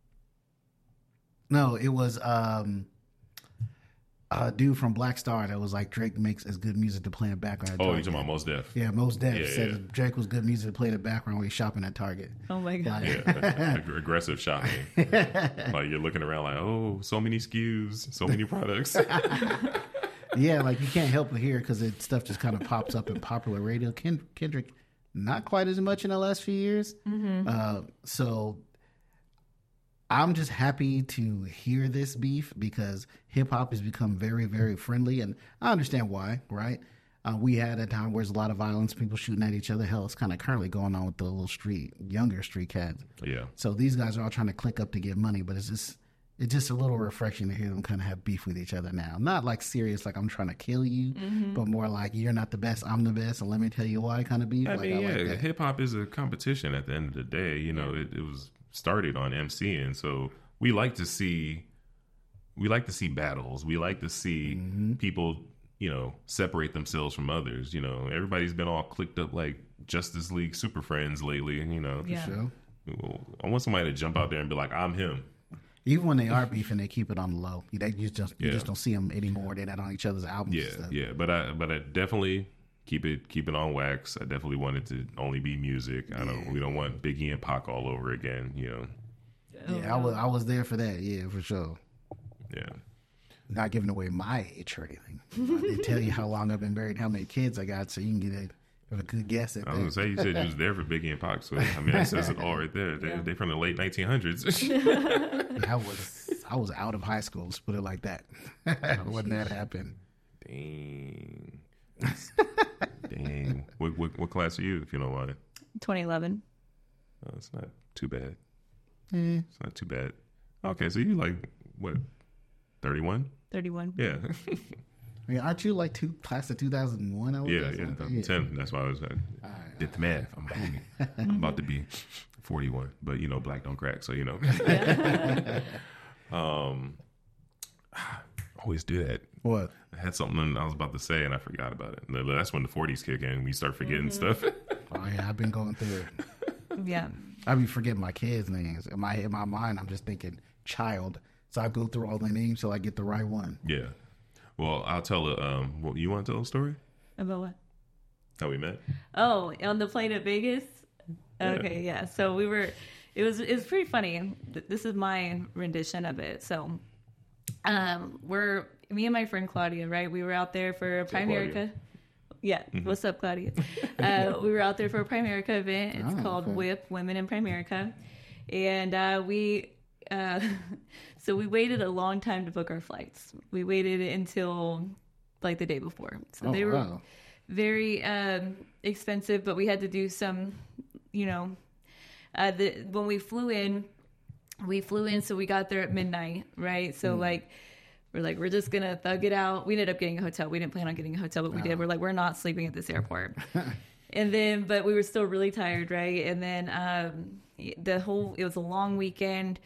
No, it was um, a dude from Black Star that was like, Drake makes as good music to play in the background. at Oh, you're Target. talking about Mos Def? Yeah, Most Def Yeah, said yeah. Drake was good music to play in the background while he's shopping at Target. Oh my God. Like- Yeah, ag- aggressive shopping. Like you're looking around like, oh, so many S K Us, so many products. Yeah, like you can't help but hear because it stuff just kind of pops up in popular radio. Ken, Kendrick, not quite as much in the last few years. Uh, so I'm just happy to hear this beef because hip hop has become very, very friendly, and I understand why. Right? Uh, we had a time where there's a lot of violence, people shooting at each other. Hell, it's kind of currently going on with the little street, younger street cats. Yeah, So these guys are all trying to click up to get money, but it's just it's just a little refreshing to hear them kind of have beef with each other now. Not like serious, like I'm trying to kill you, but more like you're not the best, I'm the best, and let me tell you why kind of beef. I like, mean, I like yeah, that. hip hop is a competition at the end of the day. You know, it, it was started on MCing, so we like to see we like to see battles. We like to see Mm-hmm. people, you know, separate themselves from others. You know, everybody's been all clicked up like Justice League Super Friends lately. You know, Yeah. So, I want somebody to jump out there and be like, "I'm him." even when they are beefing, they keep it on the low. They you just you Yeah. just don't see them anymore. They're not on each other's albums. Yeah, and stuff. yeah, but I but I definitely keep it keep it on wax. I definitely want it to only be music. I don't we don't want Biggie and Pac all over again. You know, Yeah, I was I was there for that. Yeah, for sure. yeah. Not giving away my age or anything. They tell you how long I've been married, how many kids I got, so you can get a, have a good guess at I was that. gonna say you said you was there for Biggie and Pac, so I mean that says it all right there. They Yeah. they from the late nineteen hundreds. Yeah, I was I was out of high school. Let's put it like that. when that happened. Dang, dang. What, what what class are you, if you don't mind? twenty eleven. Oh, it's not too bad. Mm. It's not too bad. Okay, so you like what? thirty-one? thirty-one. Yeah. I mean, aren't you like two class of two thousand one? Yeah, yeah, I'm ten. That's why I was. I right. did the math. I'm about, to be, I'm about to be forty-one, but you know, black don't crack, so you know. um, I always do that. What? I had something I was about to say and I forgot about it. That's when the forties kick in. We start forgetting mm-hmm. stuff. Oh yeah, I've been going through it. Yeah. I be forgetting my kids' names. In my in my mind, I'm just thinking child. So I go through all the names till I get the right one. Yeah. Well, I'll tell a. Um, what, you want to tell a story? About what? How we met? Oh, on the plane at Vegas. Yeah. Okay, yeah. So we were. It was. It was pretty funny. This is my rendition of it. So, um, we're me and my friend Claudia, right? We were out there for a Primerica. Yeah. Mm-hmm. What's up, Claudia? uh, we were out there for a Primerica event. It's oh, called okay. WHIP, Women in Primerica, and uh, we. Uh, so we waited a long time to book our flights. We waited until like the day before. So oh, they were wow. very um, expensive, but we had to do some, you know, uh, the, when we flew in, we flew in. So we got there at midnight, right? So mm. like, we're like, we're just going to thug it out. We ended up getting a hotel. We didn't plan on getting a hotel, but we oh. did. We're like, we're not sleeping at this airport. And then, but we were still really tired, right? And then um, the whole, it was a long weekend.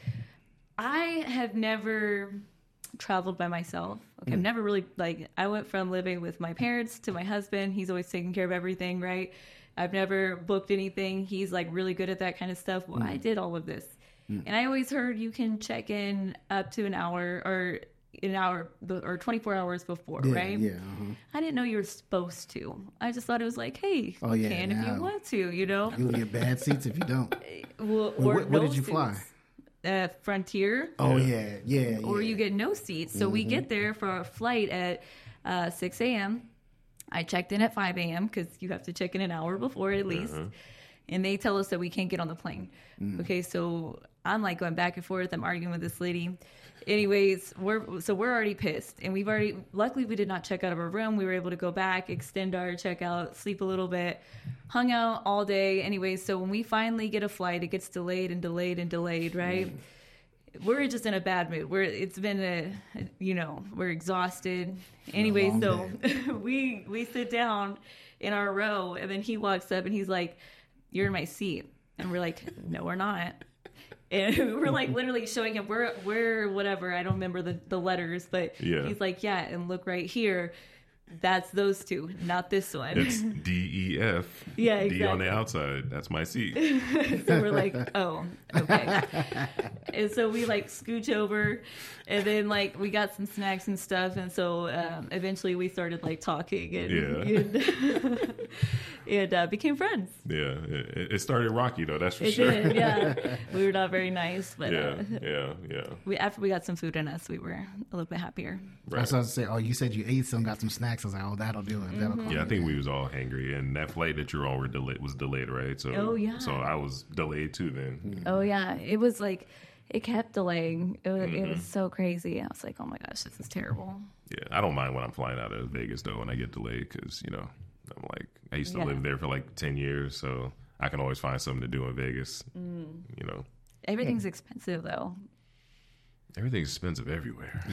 I have never traveled by myself. Okay, mm. I've never really, like, I went from living with my parents to my husband. He's always taking care of everything, right? I've never booked anything. He's, like, really good at that kind of stuff. Well, mm. I did all of this. Mm. And I always heard you can check in up to an hour or an hour or twenty-four hours before, yeah, right? Yeah. Uh-huh. I didn't know you were supposed to. I just thought it was like, hey, oh, you yeah, can now, if you want to, you know? You'll get bad seats if you don't. Well, well, or what, what no did you suits. fly? Uh, Frontier. Oh yeah, yeah, yeah. Or you get no seats. So mm-hmm. we get there for our flight at uh, six a.m. I checked in at five a.m. because you have to check in an hour before at least. Uh-huh. And they tell us that we can't get on the plane. Mm. Okay, so I'm like going back and forth. I'm arguing with this lady. Anyways, we're so we're already pissed, and we've already. Luckily, we did not check out of our room. We were able to go back, extend our checkout, sleep a little bit, hung out all day. Anyways, so when we finally get a flight, it gets delayed and delayed and delayed. Right? Mm. We're just in a bad mood. We're it's been a, you know, we're exhausted. Anyway, so we we sit down in our row, and then he walks up and he's like, "You're in my seat," and we're like, "No, we're not." And we're like literally showing him, we're, we're whatever. I don't remember the, the letters, but yeah. He's like, yeah, and look right here. That's those two, not this one. It's D E F. Yeah, exactly. D on the outside. That's my seat. So we're like, oh, okay. And so we like scooch over, and then like we got some snacks and stuff, and so um, eventually we started like talking and yeah. and, and uh, became friends. Yeah, it, it started rocky though. That's for it sure. Did, yeah, we were not very nice, but yeah, uh, yeah, yeah. We after we got some food in us, we were a little bit happier. Right. I was about to say, oh, you said you ate some, got some snacks. I was like, oh, that'll do it. That'll mm-hmm. Yeah, I think we was all hangry, and that flight that you're on were delayed, was delayed, right? So, oh yeah. So I was delayed too then. Mm-hmm. Oh yeah, it was like it kept delaying. It was, mm-hmm. it was so crazy. I was like, oh my gosh, this is terrible. Yeah, I don't mind when I'm flying out of Vegas though when I get delayed because you know I'm like I used to yeah. live there for like ten years, so I can always find something to do in Vegas. Mm. You know, everything's yeah. expensive though. Everything's expensive everywhere.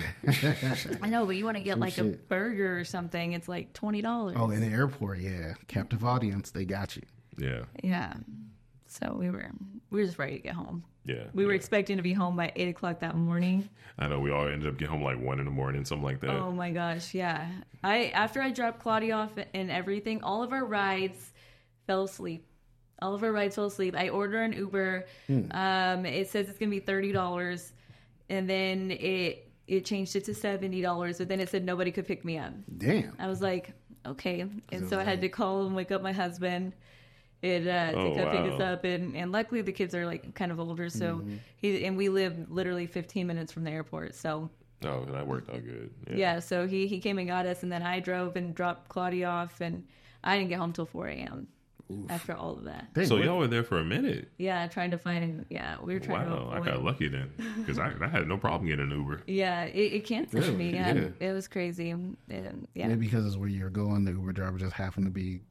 I know, but you want to get Some like shit. a burger or something, it's like twenty dollars. Oh, in the airport, yeah. Captive audience, they got you. Yeah. Yeah. So we were we were just ready to get home. Yeah. We were yeah. expecting to be home by eight o'clock that morning. I know, we all ended up getting home like one in the morning, something like that. Oh my gosh, yeah. I after I dropped Claudia off and everything, all of our rides fell asleep. All of our rides fell asleep. I order an Uber. Hmm. Um, it says it's gonna be thirty dollars. And then it it changed it to seventy dollars, but then it said nobody could pick me up. Damn. I was like, okay. And so I had to call and wake up my husband and uh, oh, to come wow. pick us up. And, and luckily the kids are like kind of older, so mm-hmm. he and we live literally fifteen minutes from the airport. So oh, that worked out good. Yeah. yeah, so he, he came and got us, and then I drove and dropped Claudia off, and I didn't get home till four a.m. Oof. After all of that. So y'all were there for a minute. Yeah, trying to find. Yeah, we were trying wow, to. Wow, I got lucky then because I, I had no problem getting an Uber. Yeah, it, it canceled really? me. Yeah, yeah, it was crazy. And, yeah, maybe because it's where you're going, the Uber driver just happened to be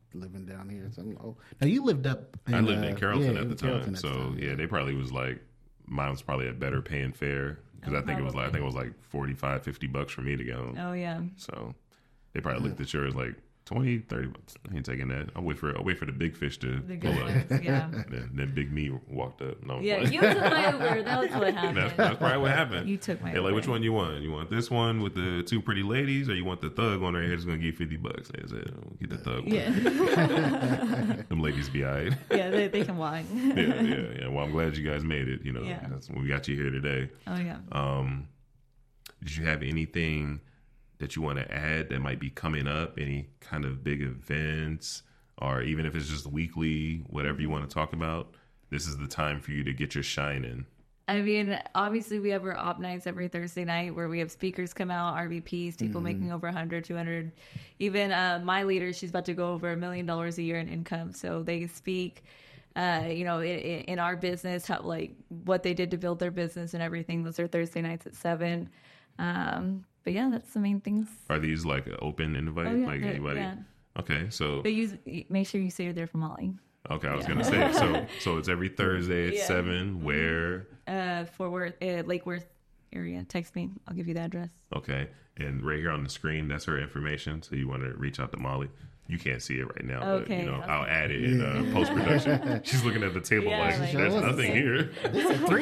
living down here. So, oh, now you lived up. In, I lived uh, in Carrollton yeah, at the in time, Carrollton at so the time, yeah, they probably was like mine was probably a better paying fare because Oh, I think it was like I probably. think it was like forty-five, fifty bucks for me to get home. Oh yeah. So they probably looked at yours like twenty, thirty bucks. I ain't taking that. I'll wait for I'll wait for the big fish to The pull good up. ones, yeah. Then, then Big Me walked up. No, I'm Yeah, playing. you took my Uber. That was what happened. that's, that's probably what happened. You took my They're like, Uber. which one you want? You want this one with the two pretty ladies, or you want the thug one right here that's gonna give you fifty bucks? They said, oh, get the thug one. Yeah. Them ladies be alright. Yeah, they, they can walk. yeah, yeah, yeah. Well, I'm glad you guys made it. You know, Yeah. that's we got you here today. Oh yeah. Um, did you have anything that you want to add that might be coming up? Any kind of big events, or even if it's just weekly, whatever you want to talk about? This is the time for you to get your shine in. I mean, obviously we have our op nights every Thursday night where we have speakers come out, R V Ps, people making over one hundred, two hundred. Even uh, my leader, she's about to go over a million dollars a year in income. So they speak, uh, you know, in, in our business, how, like what they did to build their business and everything. Those are Thursday nights at seven. Um, but yeah, that's the main things. Are these like an open invite? Oh, yeah, like they're- anybody? yeah. Okay, so But use, make sure you say you're there for Molly. okay, I was Yeah. gonna say so. So it's every Thursday at Yeah. seven. Where? Uh, Fort Worth, uh, Lake Worth area. Text me. I'll give you the address. Okay, and right here on the screen, that's her information. So you want to reach out to Molly. You can't see it right now, but Okay, you know okay. I'll add it in uh, post production. She's looking at the table Yeah, like, like- there's nothing here. Three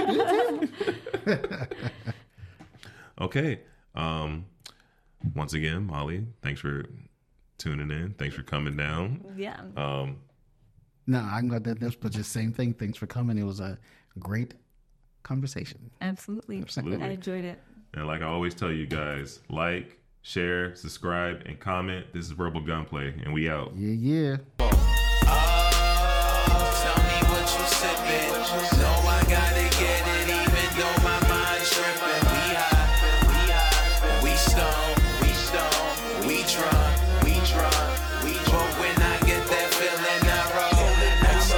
D too? Okay. Um, once again, Molly, thanks for tuning in. Thanks for coming down. Yeah. Um, No, I'm glad that this, but just same thing. Thanks for coming. It was a great conversation. Absolutely. Absolutely. I enjoyed it. and like I always tell you guys, like, share, subscribe, and comment. This is Verbal Gunplay, and we out. Yeah, yeah.